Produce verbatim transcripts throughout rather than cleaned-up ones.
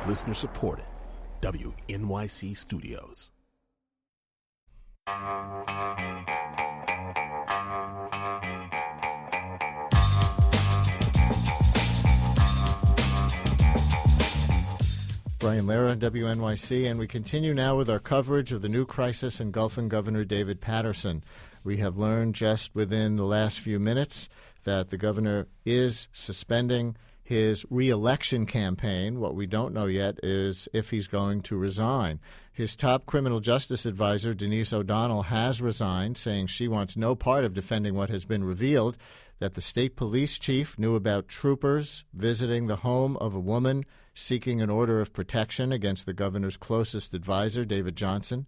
Listener supported. W N Y C Studios. Brian Lehrer, W N Y C, and we continue now with our coverage of the new crisis engulfing Governor David Paterson. We have learned just within the last few minutes that the governor is suspending his re-election campaign. What we don't know yet is if he's going to resign. His top criminal justice advisor, Denise O'Donnell, has resigned, saying she wants no part of defending what has been revealed, that the state police chief knew about troopers visiting the home of a woman seeking an order of protection against the governor's closest advisor, David Johnson.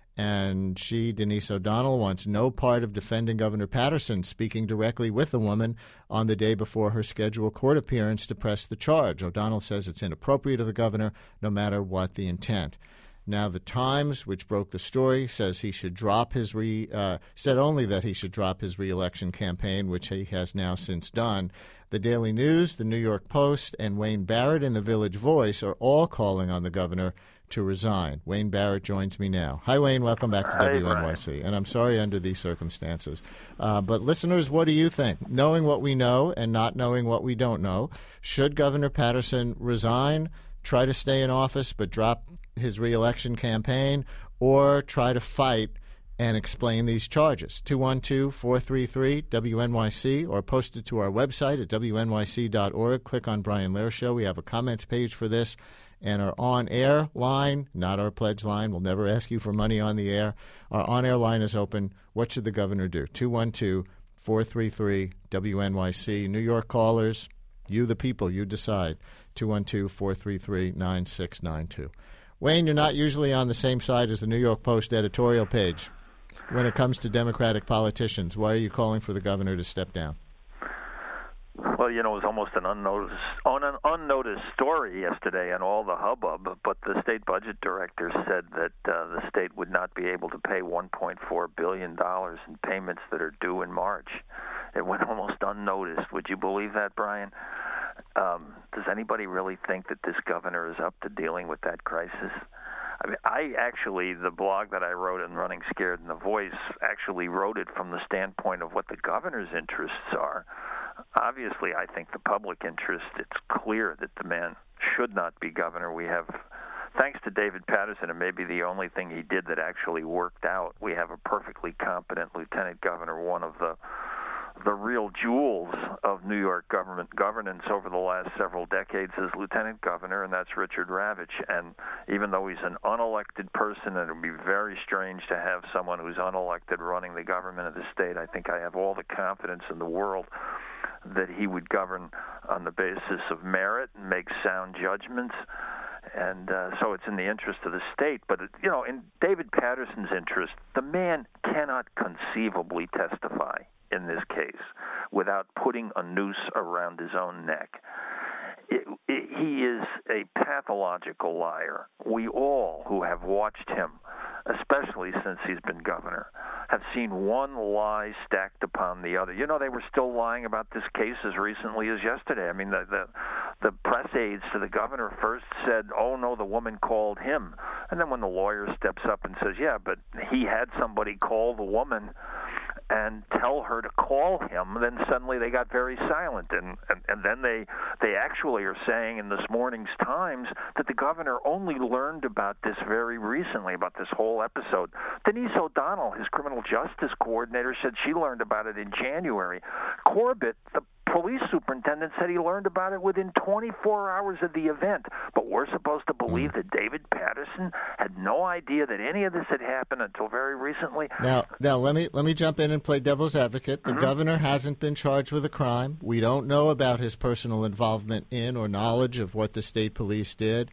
And she, Denise O'Donnell, wants no part of defending Governor Paterson speaking directly with the woman on the day before her scheduled court appearance to press the charge. O'Donnell says it's inappropriate of the governor, no matter what the intent. Now, the Times, which broke the story, says he should drop his re, uh, said only that he should drop his re-election campaign, which he has now since done. The Daily News, the New York Post, and Wayne Barrett in the Village Voice are all calling on the governor to resign. Wayne Barrett joins me now. Hi, Wayne. Welcome back to Hi, W N Y C. Brian. And I'm sorry under these circumstances. Uh, but listeners, what do you think? Knowing what we know and not knowing what we don't know, should Governor Paterson resign, try to stay in office but drop his re-election campaign, or try to fight and explain these charges? two one two, four three three, W N Y C, or post it to our website at W N Y C dot org. Click on Brian Lehrer Show. We have a comments page for this. And our on-air line, not our pledge line, we'll never ask you for money on the air. Our on-air line is open. What should the governor do? two one two, four three three, W N Y C. New York callers, you the people, you decide. two one two, four three three, nine six nine two. Wayne, you're not usually on the same side as the New York Post editorial page when it comes to Democratic politicians. Why are you calling for the governor to step down? Well, you know, it was almost an unnoticed, on an unnoticed story yesterday and all the hubbub, but the state budget director said that uh, the state would not be able to pay one point four billion dollars in payments that are due in March. It went almost unnoticed. Would you believe that, Brian? Um, does anybody really think that this governor is up to dealing with that crisis? I mean, I actually, the blog that I wrote in Running Scared in the Voice, actually wrote it from the standpoint of what the governor's interests are. Obviously, I think the public interest, it's clear that the man should not be governor. We have, thanks to David Paterson, and maybe the only thing he did that actually worked out, we have a perfectly competent lieutenant governor, one of the the real jewels of New York government governance over the last several decades as lieutenant governor, and that's Richard Ravitch. And even though he's an unelected person, and it would be very strange to have someone who's unelected running the government of the state, I think I have all the confidence in the world that he would govern on the basis of merit and make sound judgments. And uh, so it's in the interest of the state. But, it, you know, in David Paterson's interest, the man cannot conceivably testify in this case without putting a noose around his own neck. It, it, he is a pathological liar. We all who have watched him, especially since he's been governor, have seen one lie stacked upon the other. You know, they were still lying about this case as recently as yesterday. I mean, the the, the press aides to the governor first said, oh, no, the woman called him. And then when the lawyer steps up and says, yeah, but he had somebody call the woman and tell her to call him, then suddenly they got very silent. And, and, and then they they actually are saying in this morning's Times that the governor only learned about this very recently, about this whole episode. Denise O'Donnell, his criminal justice coordinator, said she learned about it in January. Corbett, the police superintendent, said he learned about it within twenty-four hours of the event. But we're supposed to believe that David Paterson had no idea that any of this had happened until very recently. Now, now let me let me jump in and play devil's advocate. The Mm-hmm. governor hasn't been charged with a crime. We don't know about his personal involvement in or knowledge of what the state police did.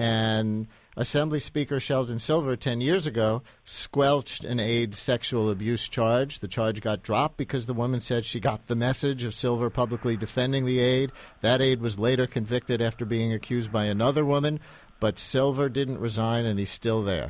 And Assembly Speaker Sheldon Silver ten years ago squelched an aide's sexual abuse charge. The charge got dropped because the woman said she got the message of Silver publicly defending the aide. That aide was later convicted after being accused by another woman, but Silver didn't resign and he's still there.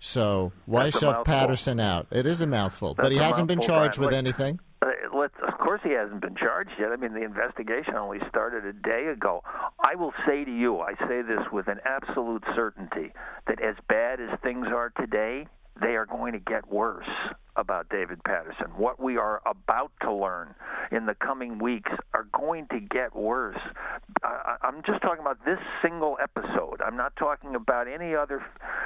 So why That's shove Paterson out? It is a mouthful, That's but he a hasn't been mouthful, charged Brian. with Let- anything. Uh, let's, of course course he hasn't been charged yet. I mean, the investigation only started a day ago. I will say to you, I say this with an absolute certainty, that as bad as things are today, they are going to get worse about David Paterson. What we are about to learn in the coming weeks are going to get worse. I, I'm just talking about this single episode. I'm not talking about any other,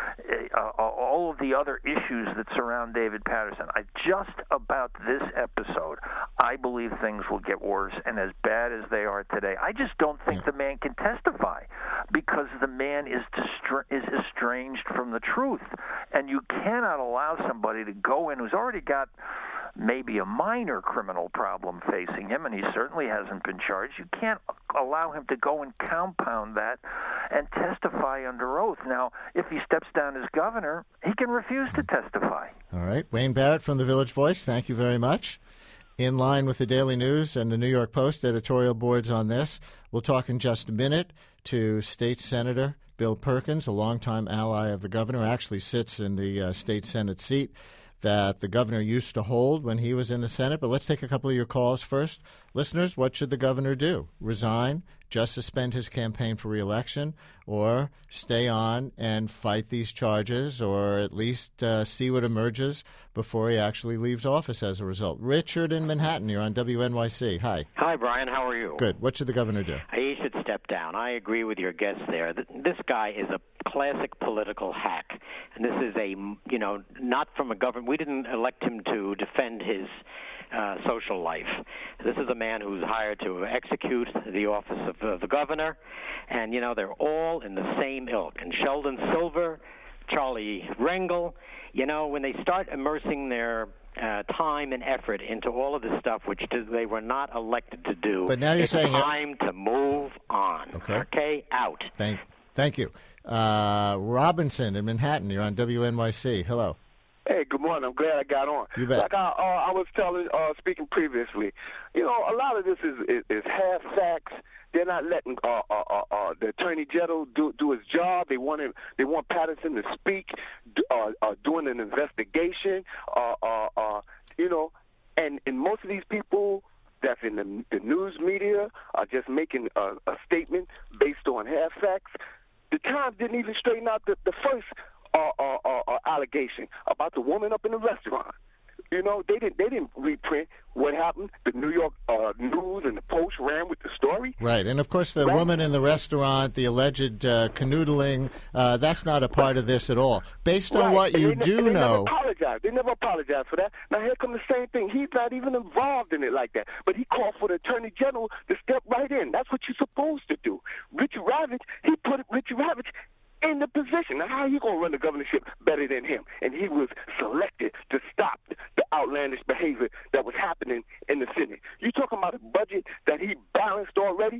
uh, all of the other issues that surround David Paterson. I just about this episode, I believe things will get worse, and as bad as they are today, I just don't think yeah. the man can testify because the man is distra- is estranged from the truth, and you cannot allow somebody to go in who's already got maybe a minor criminal problem facing him, and he certainly hasn't been charged. You can't allow him to go and compound that and testify under oath. Now, if he steps down as governor, he can refuse to testify. All right. Wayne Barrett from the Village Voice, thank you very much. In line with the Daily News and the New York Post editorial boards on this, we'll talk in just a minute to State Senator Bill Perkins, a longtime ally of the governor, actually sits in the uh, state Senate seat that the governor used to hold when he was in the Senate. But let's take a couple of your calls first. Listeners, what should the governor do? Resign, just suspend his campaign for re-election, or stay on and fight these charges, or at least uh, see what emerges before he actually leaves office as a result? Richard in Manhattan, you're on W N Y C. Hi. Hi, Brian. How are you? Good. What should the governor do? He should step down. I agree with your guest there. This guy is a classic political hack. And this is a, you know, not from a government. We didn't elect him to defend his uh, social life. This is a man who's hired to execute the office of uh, the governor. And, you know, they're all in the same ilk. And Sheldon Silver, Charlie Rangel, you know, when they start immersing their uh, time and effort into all of this stuff, which they were not elected to do, but now you're it's saying time it... to move on. Okay. Okay, out. Thank, thank you. Uh, Robinson in Manhattan, you're on W N Y C. Hello. Hey, good morning. I'm glad I got on. You bet. Like I, uh, I was telling, uh, speaking previously, you know, a lot of this is, is, is half facts. They're not letting uh, uh, uh, uh, the attorney general do do his job. They want him. They want Paterson to speak, uh, uh, doing an investigation. Uh, uh, uh, you know, and and most of these people that's in the, the news media are just making a, a statement based on half facts. The Times didn't even straighten out the, the first uh, uh, uh, uh, allegation about the woman up in the restaurant. You know, they didn't they didn't reprint what happened. The New York uh, News and the Post ran with the story. Right, and of course the right. woman in the restaurant, the alleged uh, canoodling, uh, that's not a part of this at all. Based on right. what you and they, do and they know... Never apologize. They never apologize for that. Now here comes the same thing. He's not even involved in it like that. But he called for the Attorney General to step right in. That's what you're supposed to do. Richard Ravitch, he put Richard Ravitch in the position. Now, how are you going to run the governorship better than him? And he was selected to stop the outlandish behavior that was happening in the Senate. You're talking about a budget that he balanced already,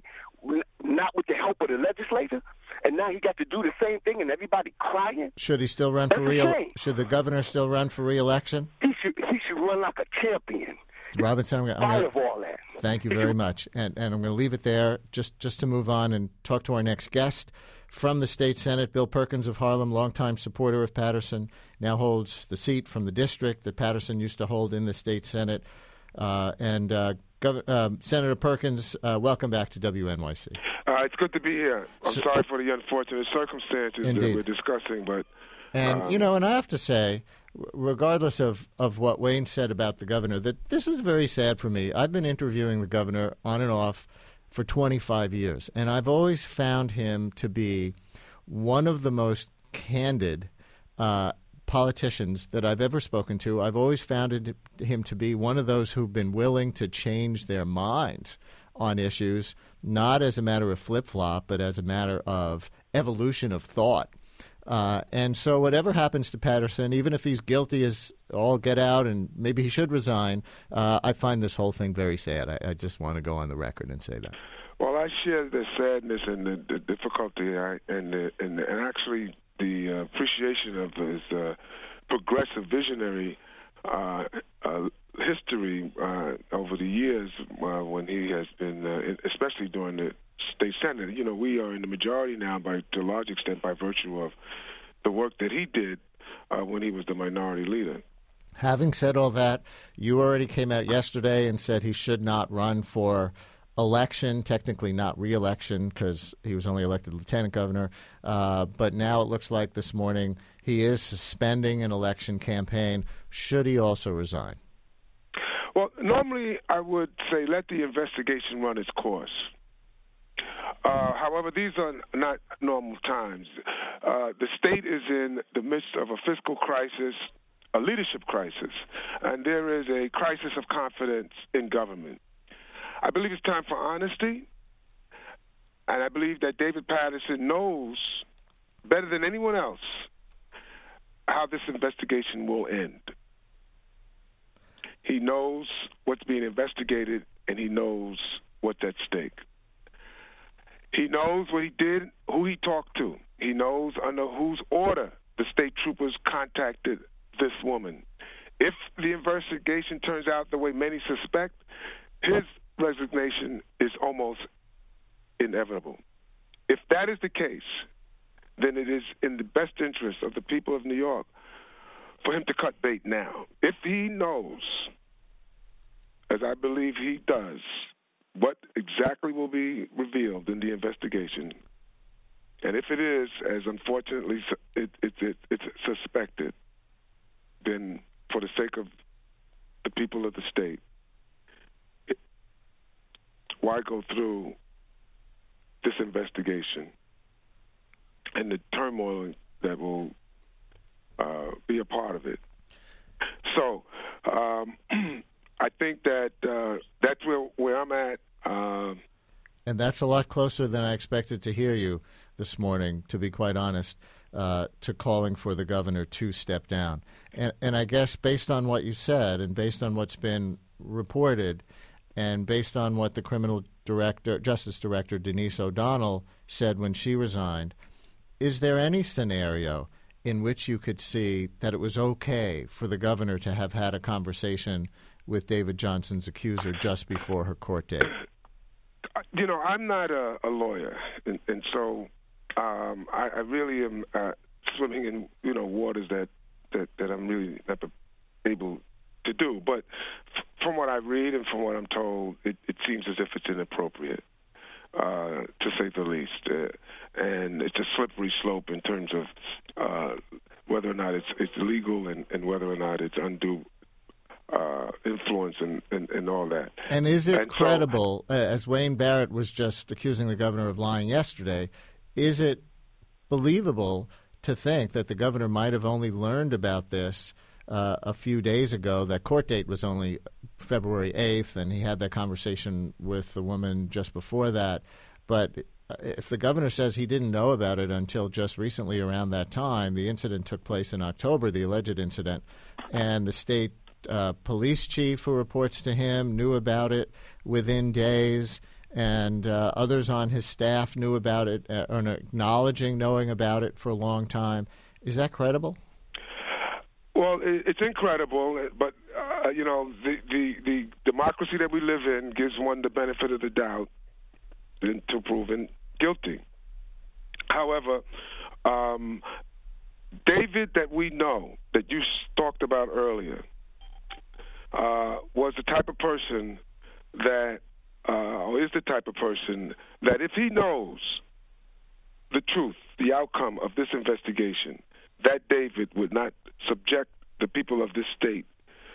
not with the help of the legislature, and now he got to do the same thing and everybody crying? Should he still run That's for re-election? Should the governor still run for re-election? He should, he should run like a champion. Robinson, I'm, I'm Tired gonna, of all that. Thank you very much. And, and I'm going to leave it there just, just to move on and talk to our next guest. From the state Senate, Bill Perkins of Harlem, longtime supporter of Paterson, now holds the seat from the district that Paterson used to hold in the state Senate. Uh, and uh, Gov- uh, Senator Perkins, uh, welcome back to W N Y C. Uh, it's good to be here. I'm so, sorry for the unfortunate circumstances indeed. that we're discussing, but and um, you know, and I have to say, regardless of, of what Wayne said about the governor, that this is very sad for me. I've been interviewing the governor on and off for twenty-five years, and I've always found him to be one of the most candid uh, politicians that I've ever spoken to. I've always found him to be one of those who've been willing to change their minds on issues, not as a matter of flip-flop, but as a matter of evolution of thought. Uh, and so whatever happens to Paterson, even if he's guilty as all get out and maybe he should resign, uh, I find this whole thing very sad. I, I just want to go on the record and say that. Well, I share the sadness and the, the difficulty I, and, the, and, the, and actually the uh, appreciation of his uh, progressive visionary uh, uh, history uh, over the years uh, when he has been, uh, especially during the state Senate. You know, we are in the majority now by to a large extent by virtue of the work that he did uh, when he was the minority leader. Having said all that, you already came out yesterday and said he should not run for election, technically not re-election because he was only elected lieutenant governor. Uh, but now it looks like this morning he is suspending an election campaign. Should he also resign? Well, normally I would say let the investigation run its course. Uh, however, these are not normal times. Uh, the state is in the midst of a fiscal crisis, a leadership crisis, and there is a crisis of confidence in government. I believe it's time for honesty, and I believe that David Paterson knows better than anyone else how this investigation will end. He knows what's being investigated, and he knows what's at stake. He knows what he did, who he talked to. He knows under whose order the state troopers contacted this woman. If the investigation turns out the way many suspect, his resignation is almost inevitable. If that is the case, then it is in the best interest of the people of New York for him to cut bait now. If he knows, as I believe he does, what exactly will be revealed in the investigation, and if it is, as unfortunately it, it, it, it's suspected, then for the sake of the people of the state, it, why go through this investigation and the turmoil that will uh, be a part of it? So um, I think that uh, that's where, where I'm at. Uh, and that's a lot closer than I expected to hear you this morning, to be quite honest, uh, to calling for the governor to step down. And, and I guess based on what you said and based on what's been reported and based on what the criminal director, justice director, Denise O'Donnell, said when she resigned, is there any scenario in which you could see that it was okay for the governor to have had a conversation with David Johnson's accuser just before her court date? You know, I'm not a, a lawyer, and, and so um, I, I really am uh, swimming in, you know, waters that, that, that I'm really not able to do. But f- from what I read and from what I'm told, it, it seems as if it's inappropriate, uh, to say the least. Uh, and it's a slippery slope in terms of uh, whether or not it's, it's legal and, and whether or not it's undue Uh, influence and, and, and all that. And is it and credible, so, uh, as Wayne Barrett was just accusing the governor of lying yesterday, is it believable to think that the governor might have only learned about this uh, a few days ago? That court date was only February eighth, and he had that conversation with the woman just before that. But if the governor says he didn't know about it until just recently around that time, the incident took place in October, the alleged incident, and the state Uh, police chief who reports to him knew about it within days, and uh, others on his staff knew about it, uh, or acknowledging knowing about it for a long time. Is that credible? Well, it, it's incredible, but, uh, you know, the, the, the democracy that we live in gives one the benefit of the doubt until proven guilty. However, um, David that we know, that you talked about earlier, Uh, was the type of person that, uh, or is the type of person that if he knows the truth, the outcome of this investigation, that David would not subject the people of this state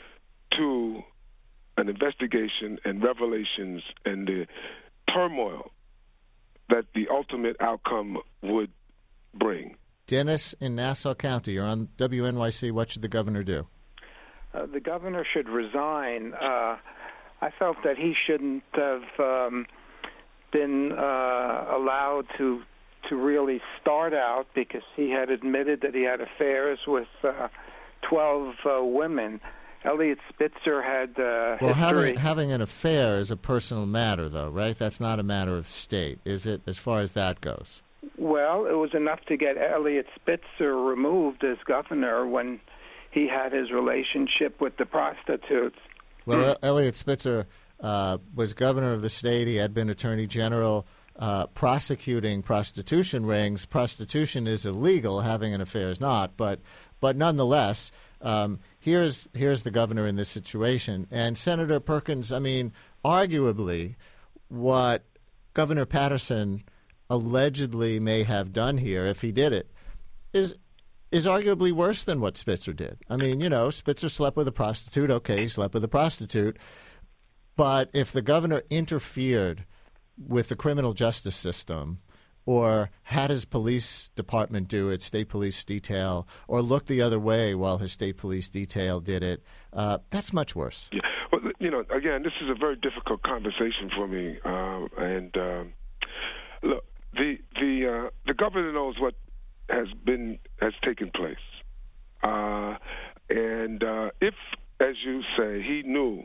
to an investigation and revelations and the turmoil that the ultimate outcome would bring. Dennis in Nassau County, you're on W N Y C. What should the governor do? Uh, the governor should resign. Uh, I felt that he shouldn't have um, been uh, allowed to to really start out, because he had admitted that he had affairs with uh, twelve uh, women. Elliot Spitzer had uh, well, history. having having an affair is a personal matter, though, right? That's not a matter of state, is it? As far as that goes. Well, it was enough to get Elliot Spitzer removed as governor when he had his relationship with the prostitutes. Well, Elliot Spitzer uh, was governor of the state. He had been attorney general uh, prosecuting prostitution rings. Prostitution is illegal. Having an affair is not. But, but nonetheless, Um, here's here's the governor in this situation. And Senator Perkins, I mean, arguably, what Governor Paterson allegedly may have done here, if he did it, is is arguably worse than what Spitzer did. I mean, you know, Spitzer slept with a prostitute. Okay, he slept with a prostitute. But if the governor interfered with the criminal justice system, or had his police department do it, state police detail, or looked the other way while his state police detail did it, uh, that's much worse. Yeah. Well, you know, again, this is a very difficult conversation for me. Uh, and um, look, the the uh, the governor knows what has been has taken place, uh, and uh, if, as you say, he knew,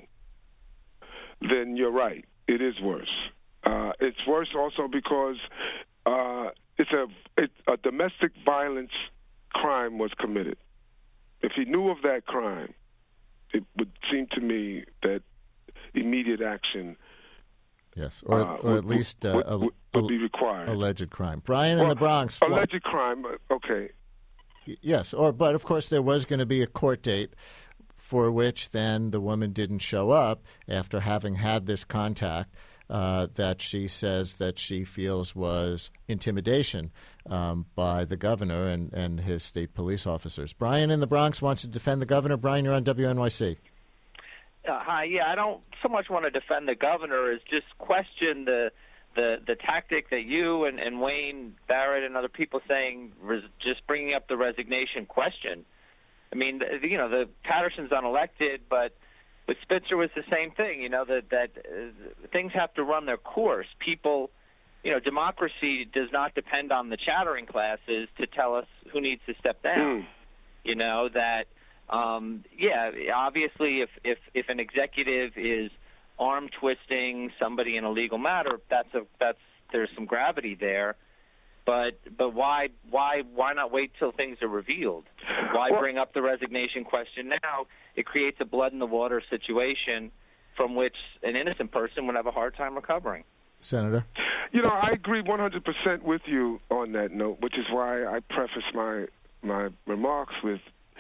then you're right. It is worse. Uh, it's worse also because uh, it's a it, a domestic violence crime was committed. If he knew of that crime, it would seem to me that immediate action, yes, or uh, or at would, least uh, would, a, would, would be required. Alleged crime. Brian well, in the Bronx. Alleged what? crime. Okay. Yes, or but of course there was going to be a court date for which then the woman didn't show up after having had this contact uh, that she says that she feels was intimidation um, by the governor and, and his state police officers. Brian in the Bronx wants to defend the governor. Brian, you're on W N Y C. Uh, hi, yeah, I don't so much want to defend the governor as just question the the the tactic that you and, and Wayne Barrett and other people saying res, just bringing up the resignation question. I mean, the, you know, the Patterson's unelected, but with Spitzer was the same thing. You know that that uh, things have to run their course. People, you know, democracy does not depend on the chattering classes to tell us who needs to step down. Mm. You know that. Um, yeah, obviously, if, if if an executive is arm twisting somebody in a legal matter, that's a that's there's some gravity there. But but why why why not wait till things are revealed? Why well, bring up the resignation question now? It creates a blood in the water situation from which an innocent person would have a hard time recovering. Senator, you know, I agree one hundred percent with you on that note, which is why I preface my my remarks with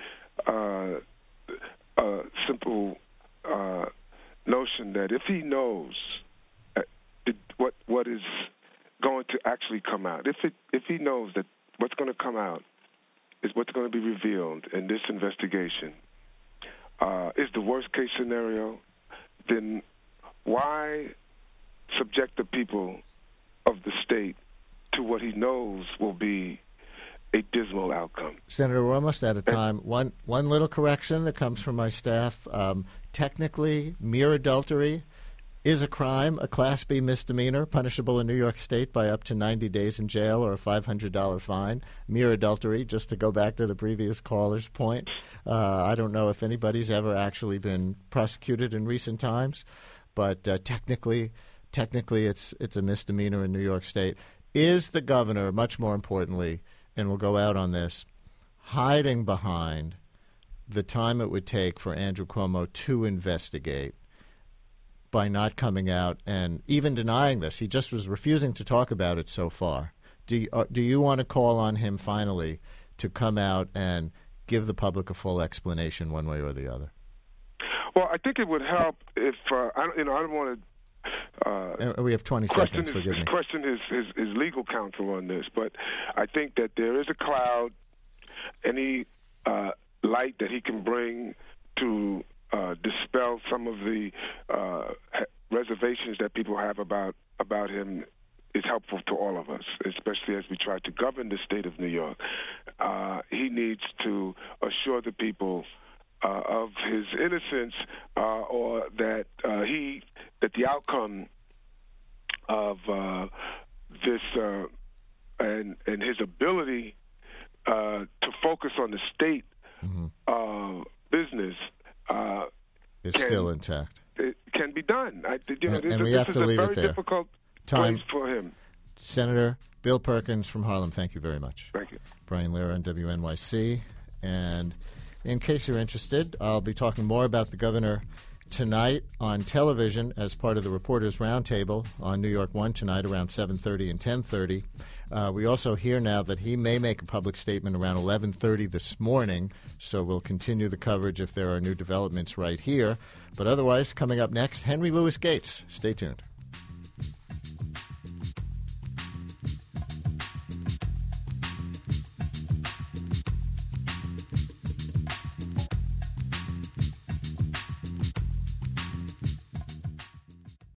Uh, a simple uh, notion that if he knows uh, it, what what is going to actually come out, if it if he knows that what's going to come out is what's going to be revealed in this investigation uh, is the worst case scenario, then why subject the people of the state to what he knows will be a dismal outcome? Senator, we're almost out of time. One one little correction that comes from my staff. Um, technically, mere adultery is a crime, a Class B misdemeanor, punishable in New York State by up to ninety days in jail or a five hundred dollars fine. Mere adultery, just to go back to the previous caller's point. Uh, I don't know if anybody's ever actually been prosecuted in recent times, but uh, technically, technically, it's it's a misdemeanor in New York State. Is the governor, much more importantly, and we'll go out on this, hiding behind the time it would take for Andrew Cuomo to investigate by not coming out and even denying this? He just was refusing to talk about it so far. Do you, uh, do you want to call on him finally to come out and give the public a full explanation one way or the other? Well, I think it would help if, uh, I, you know, I don't want to Uh, we have twenty question seconds, his, forgive me. Question his, his, his legal counsel on this, but I think that there is a cloud. Any uh, light that he can bring to uh, dispel some of the uh, reservations that people have about about him is helpful to all of us, especially as we try to govern the state of New York. Uh, he needs to assure the people Uh, of his innocence, uh, or that uh, he that the outcome of uh, this uh, and and his ability uh, to focus on the state mm-hmm. uh, business uh, is can, still intact. It can be done. I, you know, and, this, and we this have is to a leave very it there. difficult Time. place for him. Senator Bill Perkins from Harlem, thank you very much. Thank you. Brian Lehrer on W N Y C. And in case you're interested, I'll be talking more about the governor tonight on television as part of the Reporters Roundtable on New York One tonight around seven thirty and ten thirty. Uh, we also hear now that he may make a public statement around eleven thirty this morning, so we'll continue the coverage if there are new developments right here. But otherwise, coming up next, Henry Louis Gates. Stay tuned.